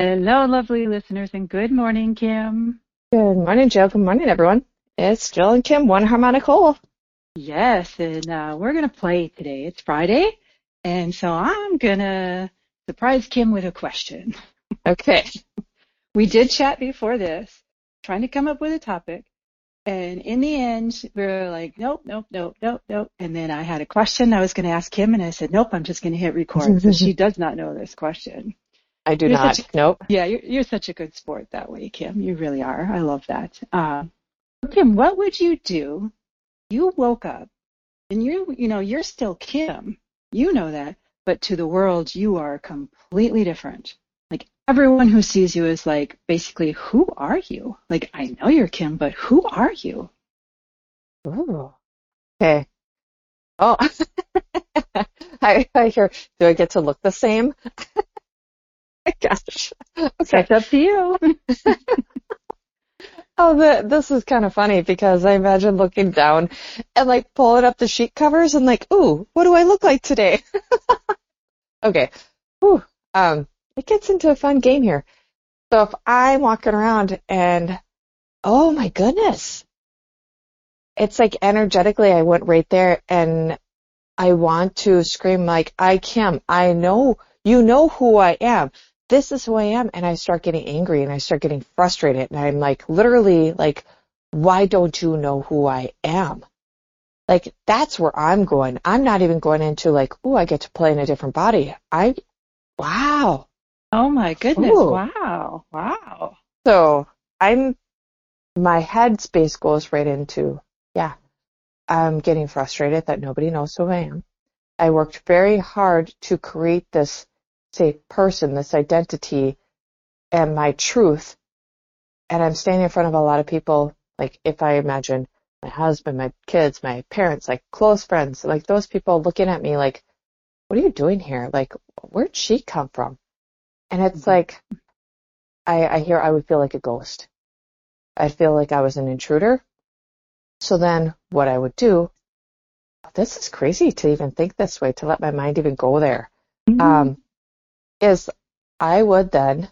Hello, lovely listeners, and good morning, Kim. Good morning, Joe. Good morning, everyone. It's Jill and Kim, one harmonic whole. Yes, and we're going to play today. It's Friday, and so I'm going to surprise Kim with a question. Okay. We did chat before this, trying to come up with a topic, and in the end, we were like, nope, nope, nope, nope, nope. And then I had a question I was going to ask Kim, and I said, nope, I'm just going to hit record. So she does not know this question. I do You're not. such a, Nope. yeah, you're such a good sport that way, Kim. You really are. I love that. Kim, what would you do? You woke up and you're still Kim. You know that, but to the world, you are completely different. Like everyone who sees you is like, basically, who are you? Like, I know you're Kim, but who are you? Ooh. Okay. Oh, I hear, do I get to look the same? Gosh. Okay. That's up to you. Oh, this is kind of funny because I imagine looking down and like pulling up the sheet covers and like, ooh, what do I look like today? Okay. Ooh. It gets into a fun game here. So if I'm walking around and, oh my goodness. It's like energetically, I went right there and I want to scream like, Kim, I know, you know who I am. This is who I am. And I start getting angry and I start getting frustrated. And I'm like, literally like, why don't you know who I am? Like, that's where I'm going. I'm not even going into like, ooh, I get to play in a different body. Wow. Oh my goodness. Ooh. Wow. Wow. So my head space goes right into, yeah. I'm getting frustrated that nobody knows who I am. I worked very hard to create this, say, person, this identity, and my truth. And I'm standing in front of a lot of people, like if I imagine my husband, my kids, my parents, like close friends, like those people looking at me like, what are you doing here? Like, where'd she come from? And it's like, I would feel like a ghost. I'd feel like I was an intruder. So then what I would do, this is crazy to even think this way, to let my mind even go there, Mm-hmm. um, is I would then,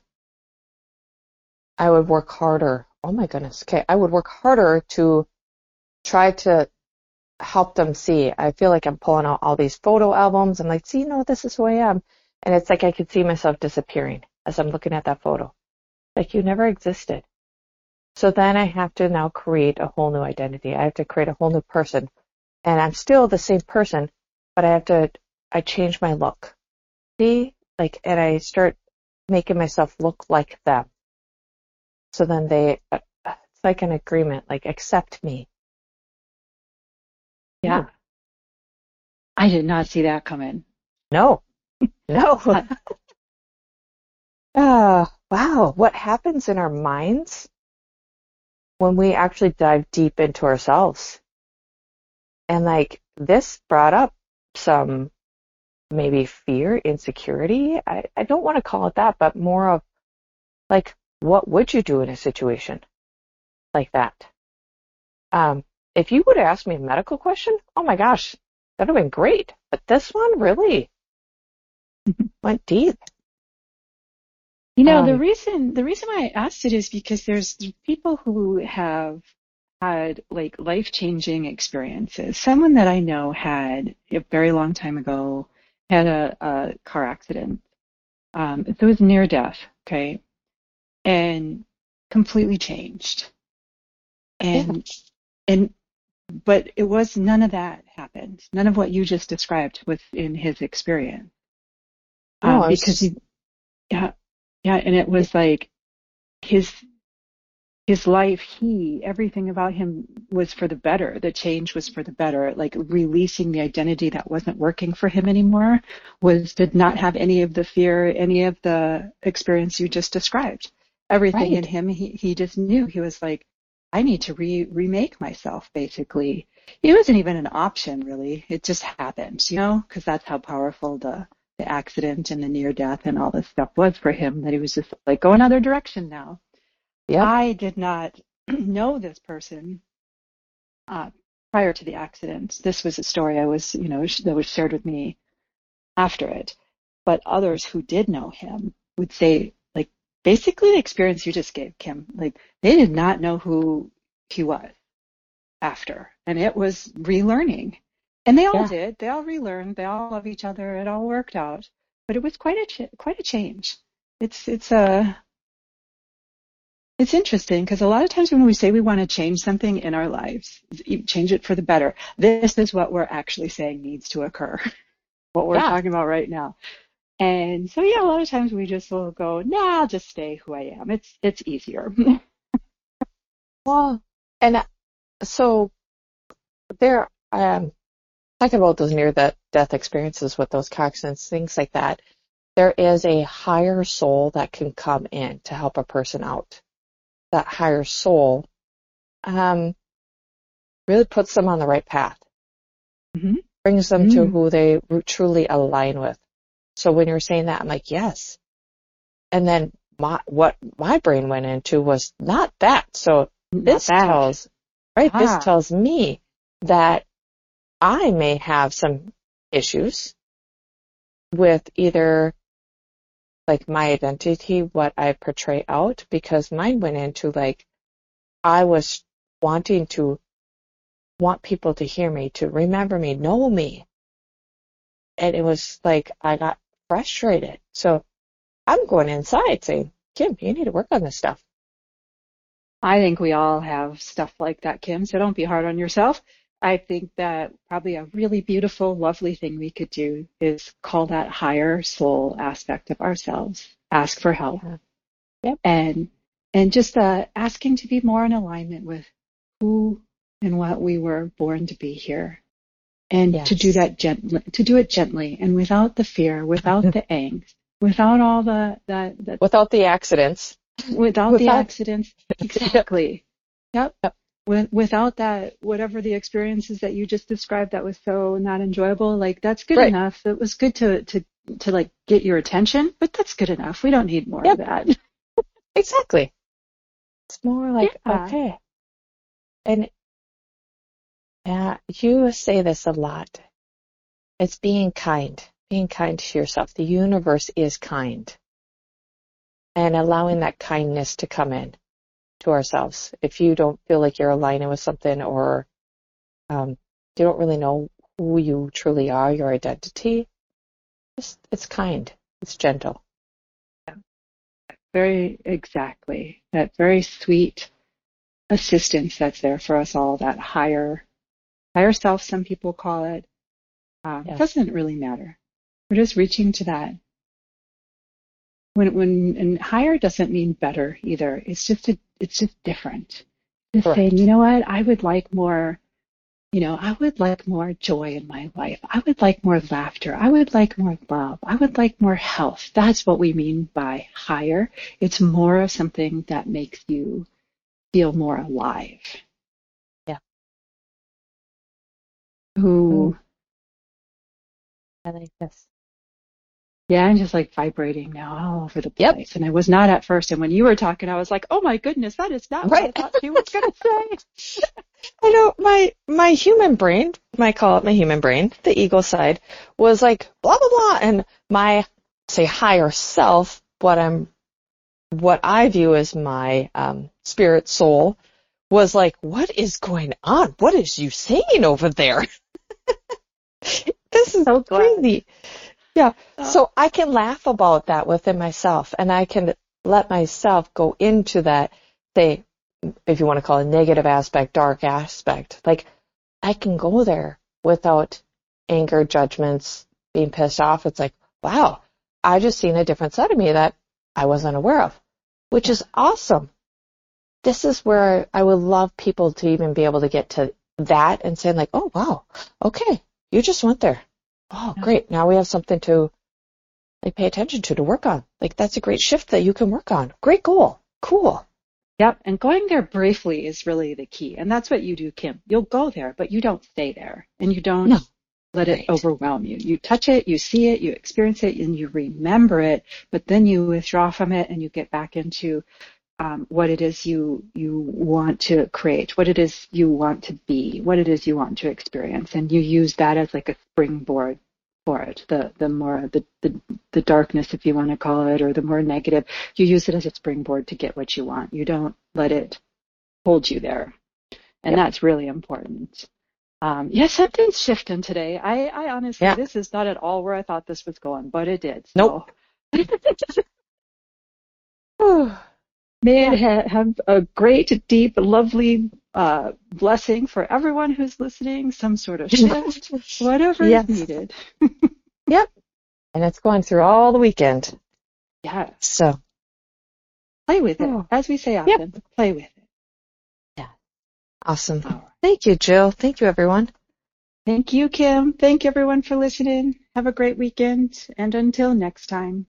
I would work harder. Oh my goodness. Okay. I would work harder to try to help them see. I feel like I'm pulling out all these photo albums. I'm like, see, no, this is who I am. And it's like I could see myself disappearing as I'm looking at that photo. Like you never existed. So then I have to now create a whole new identity. I have to create a whole new person. And I'm still the same person, but I change my look. See? Like, and I start making myself look like them. So then it's like an agreement, like accept me. Yeah. Ooh. I did not see that coming. No, no. Uh, Wow. What happens in our minds when we actually dive deep into ourselves? And like this brought up some maybe fear, insecurity. I don't want to call it that, but more of like, what would you do in a situation like that? Um, if you would have asked me a medical question, oh my gosh, that would have been great. But this one really went deep. the Um, reason why I asked it is because there's people who have had like life-changing experiences. Someone that I know had a very long time ago had a car accident. So it was near death, okay, and completely changed. yeah. And and but it was none of that happened. None of what you just described was in his experience. No, I was Because just, yeah, yeah, and it was like his his life, everything about him was for the better. The change was for the better. Like releasing the identity that wasn't working for him anymore did not have any of the fear, any of the experience you just described. Everything in right. him, he just knew. He was like, I need to remake myself, basically. It wasn't even an option, really. It just happened, because that's how powerful the accident and the near death and all this stuff was for him, that he was just like, go another direction now. Yep. I did not know this person uh, prior to the accident. This was a story that was shared with me after it. But others who did know him would say, like, basically the experience you just gave, Kim. Like they did not know who he was after, and it was relearning. And they all Yeah. did. They all relearned. They all love each other. It all worked out. But it was quite a change. It's it's interesting because a lot of times when we say we want to change something in our lives, change it for the better, this is what we're actually saying needs to occur. What we're Yeah. talking about right now. And so yeah, a lot of times we just will go, nah, I'll just stay who I am. It's easier. Well, and so there, talking about those near-death experiences with those toxins, things like that, there is a higher soul that can come in to help a person out. That higher soul really puts them on the right path, hmm brings them to who they truly align with. So when you're saying that, I'm like, yes. And then what my brain went into was not that. So Not this that. tells, right, this tells me that I may have some issues with either like my identity, what I portray out, because mine went into like, I was want people to hear me, to remember me, know me. And it was like, I got frustrated. So I'm going inside saying, Kim, you need to work on this stuff. I think we all have stuff like that, Kim, so don't be hard on yourself. I think that probably a really beautiful, lovely thing we could do is call that higher soul aspect of ourselves. Ask for help. Yeah. Yep. And just asking to be more in alignment with who and what we were born to be here. And to do Yes. that gently, to do it gently and without the fear, without the angst, without all the Without the accidents. without the Without, accidents. yep. Exactly. Yep. Yep. Without that, whatever the experiences that you just described that was so not enjoyable, like that's good Right. enough. It was good to like get your attention, but that's good enough. We don't need more of Yep. that. Exactly. It's more like, Yeah. okay. And you say this a lot. It's being kind to yourself. The universe is kind, and allowing that kindness to come in to ourselves. If you don't feel like you're aligning with something, or you don't really know who you truly are, your identity, it's kind, it's gentle. Very exactly. That very sweet assistance that's there for us all, that higher self, some people call it. Yes. Doesn't really matter. We're just reaching to that. And higher doesn't mean better either. It's just different. Just Correct. saying, you know what, I would like more, I would like more joy in my life. I would like more laughter. I would like more love. I would like more health. That's what we mean by higher. It's more of something that makes you feel more alive. Yeah. Ooh. I like this. Yeah, I'm just like vibrating now all over the Yep. place. And I was not at first. And when you were talking, I was like, oh my goodness, that is not what I Right. thought she was going to say. I know my human brain, I call it my human brain, the ego side, was like blah blah blah, and my say higher self, what I view as my spirit soul, was like, what is going on? What is you saying over there? This is So glad. crazy. Yeah. So I can laugh about that within myself, and I can let myself go into that, say, if you want to call it negative aspect, dark aspect. Like, I can go there without anger, judgments, being pissed off. It's like, wow, I just seen a different side of me that I wasn't aware of, which is awesome. This is where I would love people to even be able to get to that and say like, oh, wow, okay, you just went there. Oh, great. Now we have something to like pay attention to work on. Like, that's a great shift that you can work on. Great goal. Cool. Yep. And going there briefly is really the key. And that's what you do, Kim. You'll go there, but you don't stay there and you don't let it overwhelm you. You touch it, you see it, you experience it, and you remember it, but then you withdraw from it and you get back into what it is you want to create, what it is you want to be, what it is you want to experience. And you use that as like a springboard for it. The more the darkness, if you want to call it, or the more negative, you use it as a springboard to get what you want. You don't let it hold you there, and Yep. that's really important. Something's shifting today. I honestly, Yeah. this is not at all where I thought this was going, but it did. Nope. So. Whew. May it have a great, deep, lovely blessing for everyone who's listening, some sort of shift, whatever Yes. is needed. Yep. And it's going through all the weekend. Yeah. So Play with it. Oh. As we say often, play with it. awesome. All right. Thank you, Jill. Thank you, everyone. Thank you, Kim. Thank you, everyone, for listening. Have a great weekend. And until next time.